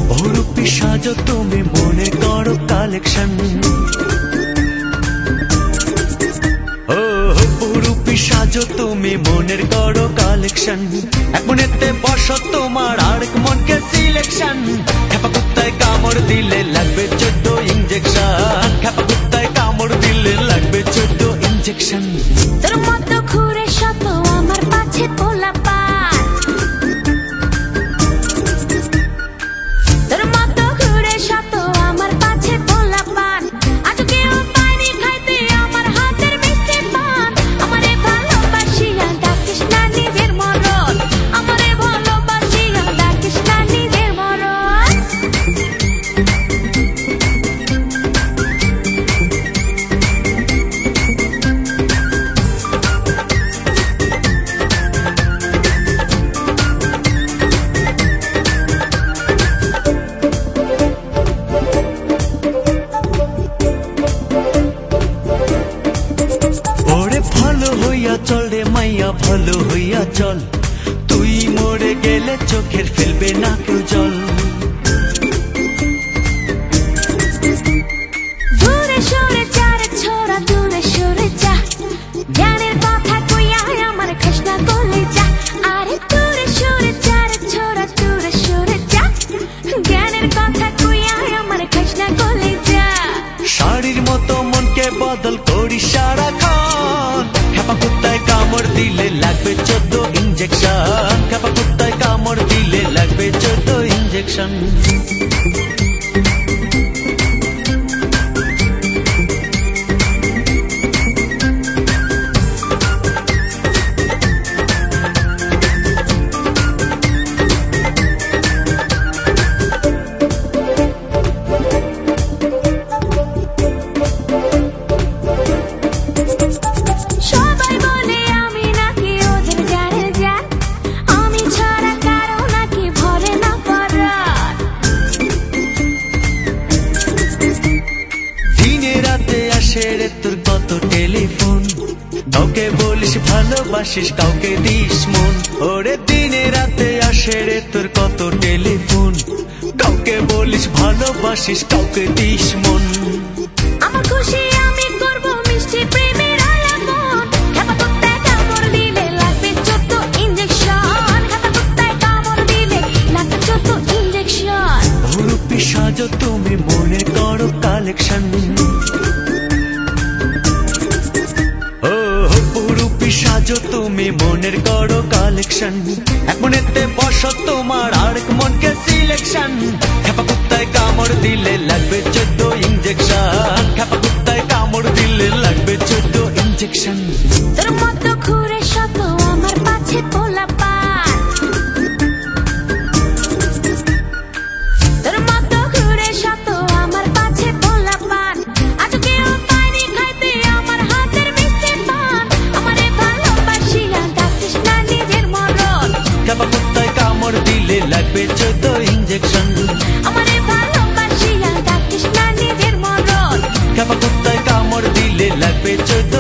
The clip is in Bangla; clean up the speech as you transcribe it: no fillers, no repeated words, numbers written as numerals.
অরূপী সাজো তুমি মনে করো কালেকশন ও অরূপী সাজো তুমি মনের করো কালেকশন এক মনেতে বসো তোমার আরেক মনকে সিলেকশন খেপা কুত্তায় কামড় দিলে লাগবে 14 ইঞ্জেকশন খেপা কুত্তায় কামড় দিলে লাগবে 14 ইঞ্জেকশন তোর মতো ঘুরে শত আমার পাছে পোলাপান তোর মতো ঘুরে শত আমার পাছে পোলাপান আজ কেউ পায়নি খাইতে আমার হাতের মিষ্টি পান আমারে ভালোবাসিয়া ডাকিস না নিজের মরণ আমারে ভালোবাসিয়া ডাকিস না নিজের মরণ ভালো হইয়া চল রে মাইয়া ভালো হইয়া চল তুই মরে গেলে চোখের ফেলবে না কেউ জল দূরে সরে চারে ছোড়া দূরে সরে যা জ্ঞানের কথা কইয়া আমার কৃষ্ণা বলে যা আরে দূরে সরে চারে ছোড়া দূরে সরে যা জ্ঞানের কথা কইয়া আমার কৃষ্ণা বলে যা শাড়ির মতো মনকে বদল করি সারাক্ষণ খেপা কুত্তায় কামড় দিলে লাগবে 14 ইঞ্জেকশন খেপা কুত্তায় কামড় দিলে লাগবে 14 ইঞ্জেকশন তোর কত টেলিফোন কাউকে বলিস ভালোবাসিস কাউকে দিস মন ওরে দিনে রাতে আসে রে তোর কত টেলিফোন কাউকে বলিস ভালোবাসিস কাউকে দিস মন আমার খুশি আমি করব মিষ্টি প্রেমের আলাপন খেপা কুত্তায় কামড় দিলে লাগবে 14 ইঞ্জেকশন খেপা কুত্তায় কামড় দিলে লাগবে 14 ইঞ্জেকশন অরূপী সাজো তুমি মনে করো কালেকশন সাজো তুমি মনের করো কালেকশন এক মনেতে বসো তোমার আরেক মনকে সিলেকশন খেপা কুত্তায় কামড় দিলে লাগবে 14 ইঞ্জেকশন খেপা কুত্তায় কামড় দিলে লাগবে 14 ইঞ্জেকশন তোর মতো ঘুরে শত আমার পাছে পোলাপান তোর মতো ঘুরে শত আমার পাছে পোলাপান আজ কেউ পায়নি খাইতে আমার হাতের মিষ্টি পান আমারে ভালোবাসিয়া ডাকিস না নিজের মরণ খেপা কুত্তায় কামড় দিলে লাগবে 14 ইঞ্জেকশন আমারে ভালোবাসিয়া ডাকিস না নিজের মরণ খেপা কুত্তায় কামড় দিলে লাগবে 14